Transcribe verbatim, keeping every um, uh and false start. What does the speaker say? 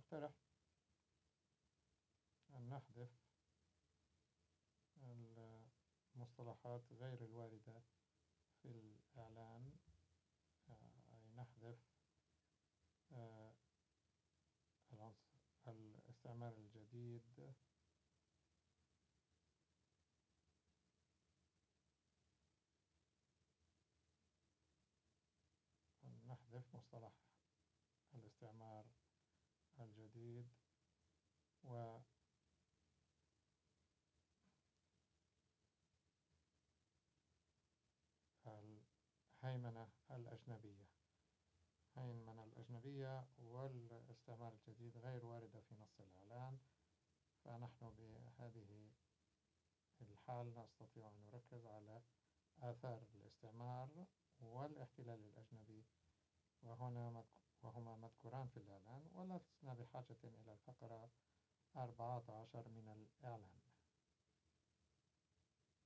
أقترح أن نحذف المصطلحات غير الواردة في الإعلان، أي نحذف الاستعمار الجديد، نحذف مصطلح الاستعمار الجديد و الهيمنة الأجنبية. الهيمنة الأجنبية والاستعمار الجديد غير واردة في نص الإعلان، فنحن بهذه الحال نستطيع أن نركز على آثار الاستعمار والاحتلال الأجنبي، وهنا وهما مذكوران في الإعلان، ولسنا بحاجة إلى الفقرة أربعة عشر من